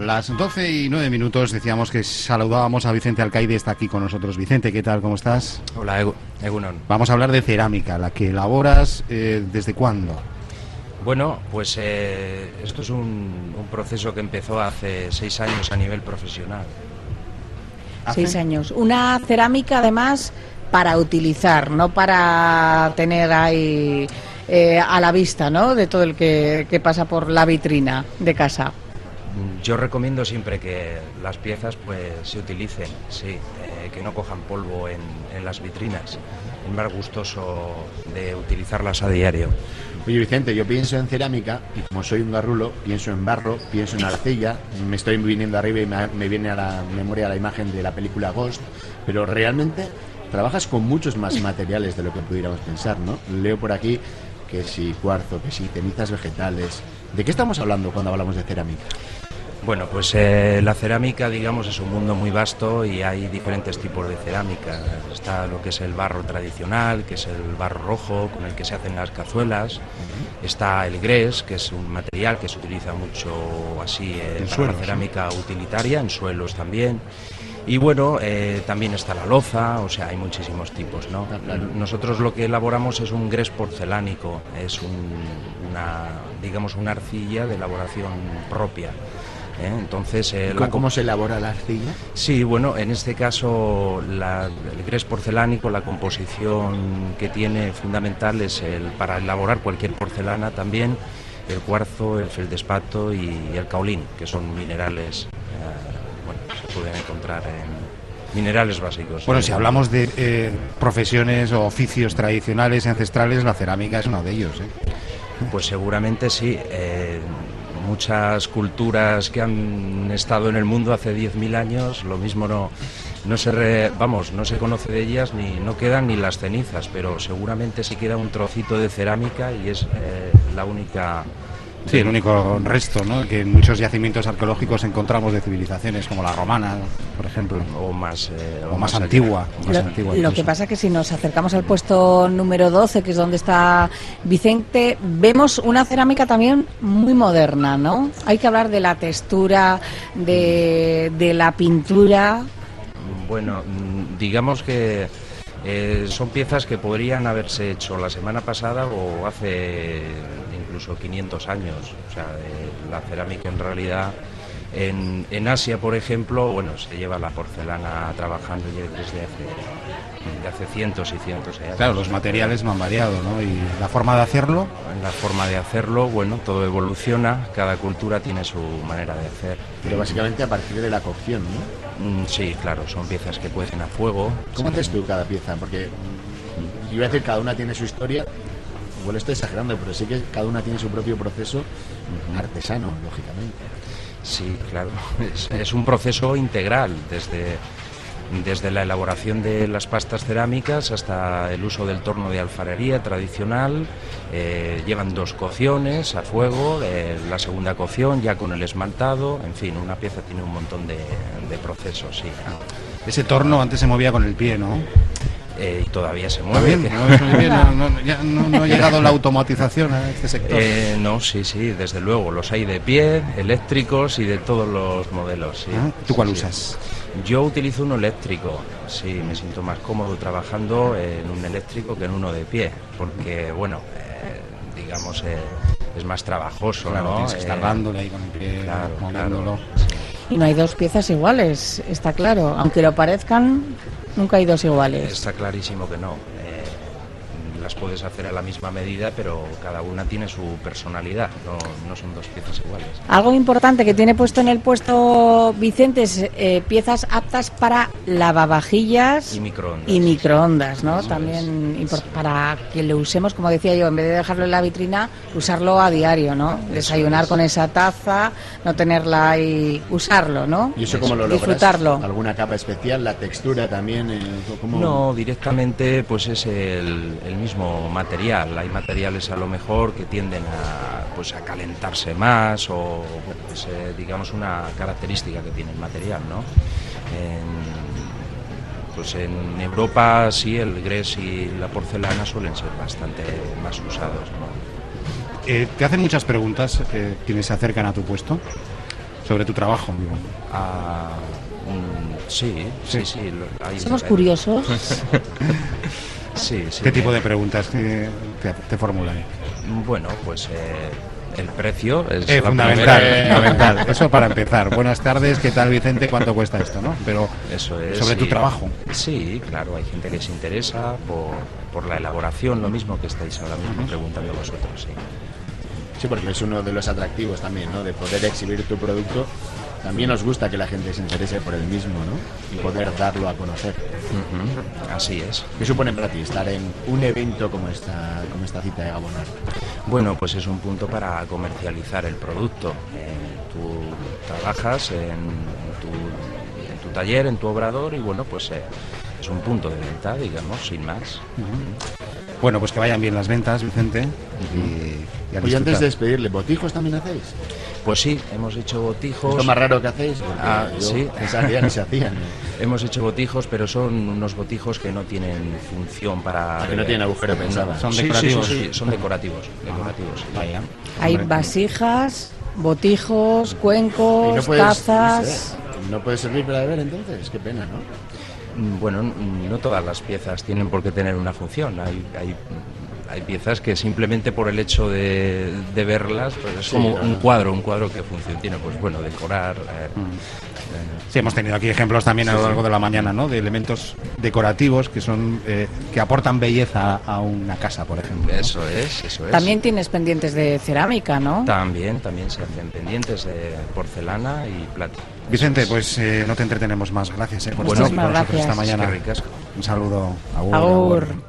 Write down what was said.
las 12:09 decíamos que saludábamos a Vicente Alcaide, está aquí con nosotros. Vicente, ¿qué tal? ¿Cómo estás? Hola, Egunon. Vamos a hablar de cerámica, la que elaboras, ¿desde cuándo? Bueno, pues esto es un proceso que empezó hace 6 años a nivel profesional. 6 años. Una cerámica, además, para utilizar, no para tener ahí a la vista, ¿no?, de todo el que pasa por la vitrina de casa. Yo recomiendo siempre que las piezas pues se utilicen, sí, que no cojan polvo en las vitrinas. Es más gustoso de utilizarlas a diario. Oye, Vicente, yo pienso en cerámica y como soy un garrulo, pienso en barro, pienso en arcilla, me estoy viniendo arriba y me viene a la memoria la imagen de la película Ghost, pero realmente trabajas con muchos más materiales de lo que pudiéramos pensar, ¿no? Leo por aquí que si cuarzo, que si cenizas vegetales. ¿De qué estamos hablando cuando hablamos de cerámica? Bueno, pues la cerámica, digamos, es un mundo muy vasto y hay diferentes tipos de cerámica. Está lo que es el barro tradicional, que es el barro rojo con el que se hacen las cazuelas. Está el grés, que es un material que se utiliza mucho así para la cerámica utilitaria, en suelos también. Y bueno, también está la loza, o sea, hay muchísimos tipos, ¿no? Nosotros lo que elaboramos es un grés porcelánico, es una arcilla de elaboración propia. Entonces, ¿Cómo se elabora la arcilla? Sí, bueno, en este caso el grés porcelánico, la composición que tiene fundamental es para elaborar cualquier porcelana también, el cuarzo, el feldespato y el caolín, que son minerales, se pueden encontrar en minerales básicos. Bueno, si hablamos de profesiones o oficios tradicionales y ancestrales, la cerámica es uno de ellos, ¿eh? Pues seguramente sí. Muchas culturas que han estado en el mundo hace 10.000 años, lo mismo no se conoce de ellas, no quedan ni las cenizas, pero seguramente sí queda un trocito de cerámica y es la única... Sí, el único resto, ¿no?, que en muchos yacimientos arqueológicos encontramos de civilizaciones como la romana, por ejemplo, o más antigua. Lo que pasa es que si nos acercamos al puesto número 12, que es donde está Vicente, vemos una cerámica también muy moderna, ¿no? Hay que hablar de la textura, de la pintura. Bueno, digamos que son piezas que podrían haberse hecho la semana pasada o hace incluso 500 años. O sea, la cerámica en realidad en Asia, por ejemplo, bueno, se lleva la porcelana trabajando desde hace cientos y cientos de años. Claro, los materiales no han variado, ¿no? Y la forma de hacerlo. La forma de hacerlo, bueno, todo evoluciona, cada cultura tiene su manera de hacer. Pero básicamente a partir de la cocción, ¿no? Sí, claro, son piezas que cuecen a fuego. ¿Cómo haces tú cada pieza? Porque yo iba a decir, cada una tiene su historia. Igual estoy exagerando, pero sí que cada una tiene su propio proceso artesano, lógicamente. Sí, claro, es un proceso integral, desde la elaboración de las pastas cerámicas hasta el uso del torno de alfarería tradicional. Llevan 2 cocciones a fuego, la segunda cocción ya con el esmaltado, en fin, una pieza tiene un montón de procesos, sí. Ese torno antes se movía con el pie, ¿no? Y todavía se mueve. No ha llegado la automatización a este sector. No, sí, desde luego, los hay de pie, eléctricos y de todos los modelos. Sí. ¿Tú cuál usas? Yo utilizo uno eléctrico, sí, me siento más cómodo trabajando en un eléctrico que en uno de pie, porque, bueno, digamos, es más trabajoso, claro, ¿no? Tienes que estar dándole ahí con el pie, moviéndolo. Claro. Y no hay 2 piezas iguales, está claro, aunque lo parezcan, nunca hay 2 iguales. Está clarísimo que no. Las puedes hacer a la misma medida, pero cada una tiene su personalidad, no son 2 piezas iguales. Algo importante que tiene puesto en el puesto Vicente es piezas aptas para lavavajillas y microondas, ¿no? También para que lo usemos, como decía yo, en vez de dejarlo en la vitrina, usarlo a diario, ¿no? Desayunar con esa taza, no tenerla ahí, usarlo, ¿no? ¿Y eso cómo lo disfrutarlo? logras? ¿Alguna capa especial? ¿La textura también? ¿Cómo? No, directamente pues es el mismo material. Hay materiales a lo mejor que tienden a calentarse más o digamos una característica que tiene el material, ¿no? En Europa sí, el grés y la porcelana suelen ser bastante más usados, ¿no? ¿Te hacen muchas preguntas quienes se acercan a tu puesto? sobre tu trabajo, digo. Sí. Somos curiosos. Sí. ¿Qué tipo de preguntas te formulan? Bueno, pues el precio es la fundamental, primera. fundamental. Eso para empezar. Buenas tardes, ¿qué tal, Vicente? ¿Cuánto cuesta esto, no? Pero eso es, sobre tu sí. trabajo. Sí, claro, hay gente que se interesa por la elaboración, lo mismo que estáis ahora mismo preguntando vosotros, sí. Sí, porque es uno de los atractivos también, ¿no? De poder exhibir tu producto. También nos gusta que la gente se interese por el mismo, ¿no? Y poder darlo a conocer. Así es. ¿Qué supone para ti estar en un evento como esta cita de Gabonar? Bueno, pues es un punto para comercializar el producto. Tú trabajas en tu taller, en tu obrador, y bueno, pues es un punto de venta, digamos, sin más. Bueno, pues que vayan bien las ventas, Vicente. Y a Oye, antes disfrutar. de despedirle, ¿botijos también hacéis? Pues sí, hemos hecho botijos. ¿Es lo más raro que hacéis? Porque sí. Esas días ni se hacían. Hemos hecho botijos, pero son unos botijos que no tienen función para... Que no tienen agujero, pensaba. Son Sí, decorativos. Sí, son decorativos. Vaya. Hay Hombre, vasijas, botijos, cuencos, Y no puedes, tazas. no puede servir para beber entonces, qué pena, ¿no? Bueno, no todas las piezas tienen por qué tener una función. Hay piezas que simplemente por el hecho de verlas, pues es Sí, como claro. un cuadro que función tiene, pues bueno, decorar. Sí, hemos tenido aquí ejemplos también a lo largo de la mañana, ¿no? De elementos decorativos que son que aportan belleza a una casa, por ejemplo, ¿no? Eso es. También tienes pendientes de cerámica, ¿no? También se hacen pendientes de porcelana y plata. Vicente, pues no te entretenemos más. Gracias por Bueno, estar aquí con nosotros gracias. esta mañana. Qué ricasco. Un saludo. Agur.